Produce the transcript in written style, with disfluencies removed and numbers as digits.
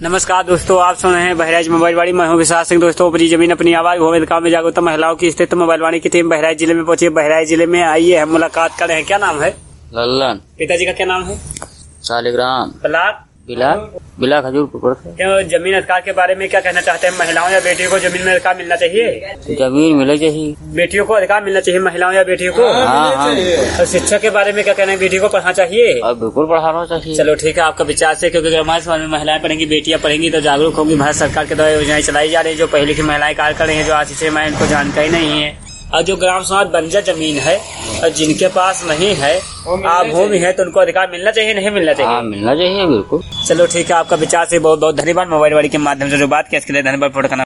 नमस्कार दोस्तों, आप सुन रहे हैं बहराइच मोबाइल वाणी। मैं हूं विशाल सिंह। दोस्तों, अपनी जमीन अपनी आवाज भूमि काम में जागरूकता महिलाओं की स्थित मोबाइल वाणी की टीम बहराइच जिले में पहुंची। बहराइच जिले में आइए हम मुलाकात कर रहे हैं। क्या नाम है? लल्लन। पिताजी का क्या नाम है? शालिग्राम। ब्लाक बिला खजूर। जमीन अधिकार के बारे में क्या कहना चाहते हैं? महिलाओं या बेटियों को जमीन में अधिकार मिलना चाहिए? जमीन मिले चाहिए। बेटियों को अधिकार मिलना चाहिए, महिलाओं या बेटियों को? हाँ। और शिक्षा के बारे में क्या कहना है? बेटियों को पढ़ना चाहिए? और बिल्कुल पढ़ाना चाहिए। चलो ठीक है, आपका विचार से, क्योंकि अगर हमारे समाज में महिलाएं पढ़ेंगी, बेटियां पढ़ेंगी तो जागरूक होंगी। भारत सरकार के द्वारा योजनाएं चलाई जा रही है। जो पढ़ी लिखी महिलाएं कार्य कर रही है, जो आशीष मैं इनको जानकारी नहीं है। और जो ग्राम समाज बंजर जमीन है और जिनके पास नहीं है, आप भूमि है, तो उनको अधिकार मिलना चाहिए, नहीं मिलना चाहिए? हाँ, मिलना चाहिए बिल्कुल। चलो ठीक है, आपका विचार से बहुत बहुत धन्यवाद। मोबाइल वाणी के माध्यम से जो बात किया इसके लिए धन्यवाद।